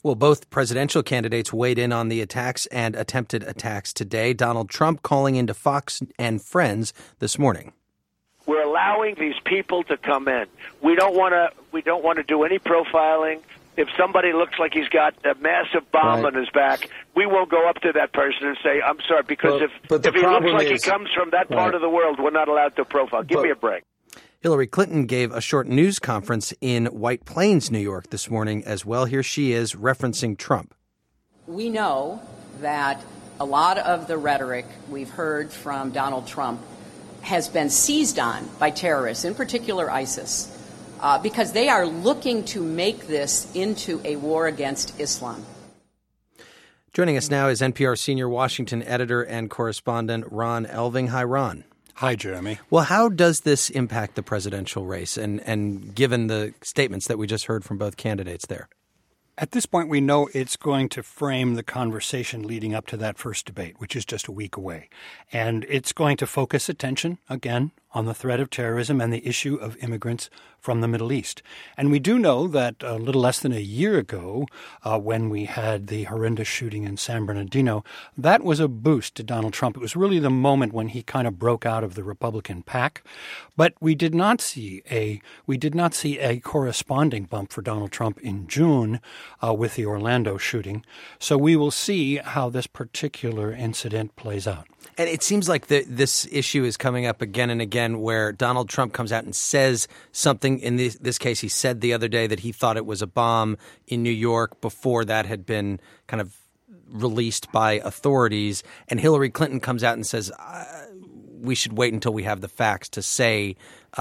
Well, both presidential candidates weighed in on the attacks and attempted attacks today. Donald Trump calling into Fox and Friends this morning. We're allowing these people to come in. We don't want to do any profiling. If somebody looks like he's got a massive bomb on his back, we won't go up to that person and say, I'm sorry, because if he looks like he comes from that part of the world, we're not allowed to profile. Give me a break. Hillary Clinton gave a short news conference in White Plains, New York this morning as well. Here she is referencing Trump. We know that a lot of the rhetoric we've heard from Donald Trump has been seized on by terrorists, in particular ISIS, because they are looking to make this into a war against Islam. Joining us now is NPR senior Washington editor and correspondent Ron Elving. Hi, Ron. Hi, Jeremy. Well, how does this impact the presidential race and given the statements that we just heard from both candidates there? At this point, we know it's going to frame the conversation leading up to that first debate, which is just a week away. And it's going to focus attention, again, on the threat of terrorism and the issue of immigrants from the Middle East. And we do know that a little less than a year ago, when we had the horrendous shooting in San Bernardino, that was a boost to Donald Trump. It was really the moment when he kind of broke out of the Republican pack. But we did not see a corresponding bump for Donald Trump in June with the Orlando shooting. So we will see how this particular incident plays out. And it seems like this issue is coming up again and again where Donald Trump comes out and says something. In this case, he said the other day that he thought it was a bomb in New York before that had been kind of released by authorities. And Hillary Clinton comes out and says, we should wait until we have the facts to say,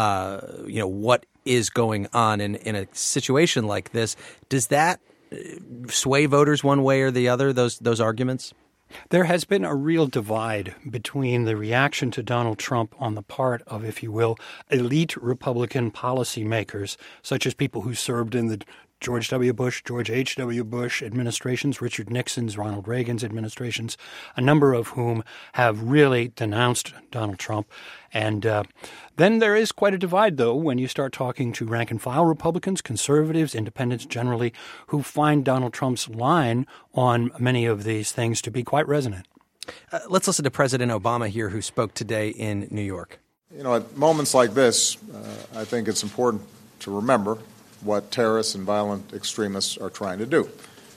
what is going on in a situation like this. Does that sway voters one way or the other, those arguments? There has been a real divide between the reaction to Donald Trump on the part of, if you will, elite Republican policymakers, such as people who served in the George W. Bush, George H.W. Bush administrations, Richard Nixon's, Ronald Reagan's administrations, a number of whom have really denounced Donald Trump. And then there is quite a divide, though, when you start talking to rank-and-file Republicans, conservatives, independents generally, who find Donald Trump's line on many of these things to be quite resonant. Let's listen to President Obama here, who spoke today in New York. At moments like this, I think it's important to remember what terrorists and violent extremists are trying to do.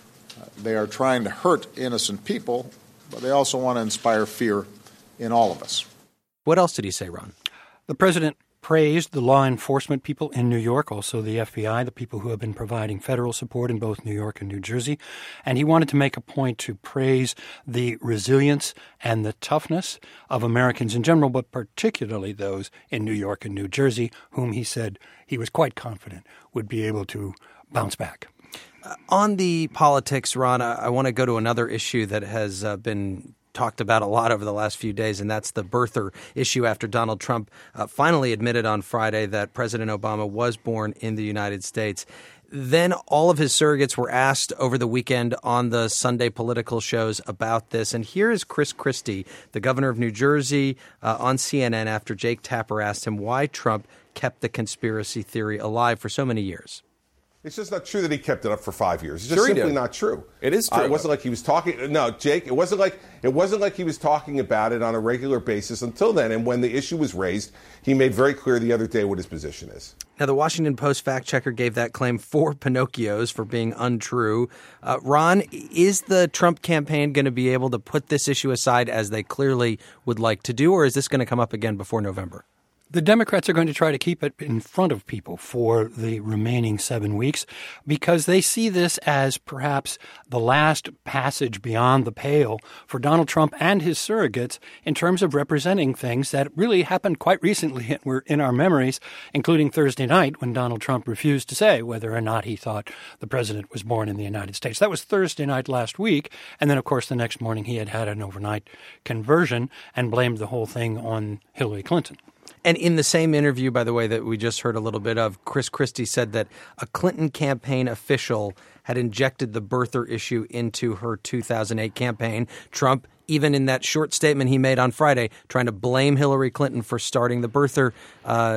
They are trying to hurt innocent people, but they also want to inspire fear in all of us. What else did he say, Ron? The president praised the law enforcement people in New York, also the FBI, the people who have been providing federal support in both New York and New Jersey. And he wanted to make a point to praise the resilience and the toughness of Americans in general, but particularly those in New York and New Jersey, whom he said he was quite confident would be able to bounce back. On the politics, Ron, I want to go to another issue that has been talked about a lot over the last few days, and that's the birther issue after Donald Trump finally admitted on Friday that President Obama was born in the United States. Then all of his surrogates were asked over the weekend on the Sunday political shows about this. And here is Chris Christie, the governor of New Jersey, on CNN after Jake Tapper asked him why Trump kept the conspiracy theory alive for so many years. It's just not true that he kept it up for 5 years. It's just simply not true. It is true. It wasn't like he was talking. No, Jake, it wasn't like he was talking about it on a regular basis until then. And when the issue was raised, he made very clear the other day what his position is. Now, the Washington Post fact checker gave that claim 4 Pinocchios for being untrue. Ron, is the Trump campaign going to be able to put this issue aside as they clearly would like to do, or is this going to come up again before November? The Democrats are going to try to keep it in front of people for the remaining 7 weeks because they see this as perhaps the last passage beyond the pale for Donald Trump and his surrogates in terms of representing things that really happened quite recently and were in our memories, including Thursday night when Donald Trump refused to say whether or not he thought the president was born in the United States. That was Thursday night last week. And then, of course, the next morning he had an overnight conversion and blamed the whole thing on Hillary Clinton. And in the same interview, by the way, that we just heard a little bit of, Chris Christie said that a Clinton campaign official had injected the birther issue into her 2008 campaign. Trump, even in that short statement he made on Friday, trying to blame Hillary Clinton for starting the birther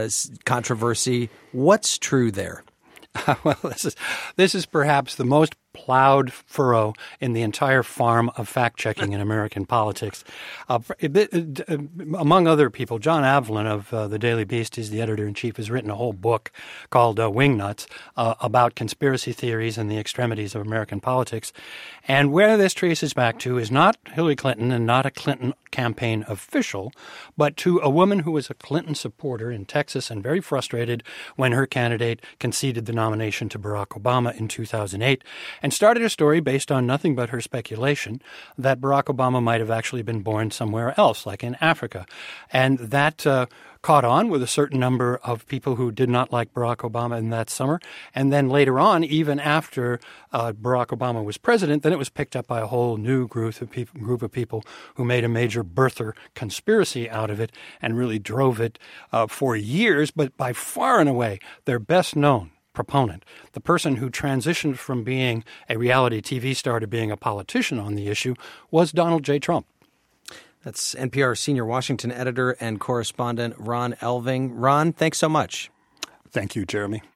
controversy. What's true there? Well, this is perhaps the most plowed furrow in the entire farm of fact-checking in American politics. Among other people, John Avlon of the Daily Beast, is the editor-in-chief, has written a whole book called Wingnuts about conspiracy theories and the extremities of American politics. And where this traces back to is not Hillary Clinton and not a Clinton campaign official, but to a woman who was a Clinton supporter in Texas and very frustrated when her candidate conceded the nomination to Barack Obama in 2008, and started a story based on nothing but her speculation that Barack Obama might have actually been born somewhere else, like in Africa. And that caught on with a certain number of people who did not like Barack Obama in that summer. And then later on, even after Barack Obama was president, then it was picked up by a whole new group of people who made a major birther conspiracy out of it and really drove it for years. But by far and away, their best known proponent, the person who transitioned from being a reality TV star to being a politician on the issue, was Donald J. Trump. That's NPR senior Washington editor and correspondent Ron Elving. Ron, thanks so much. Thank you, Jeremy.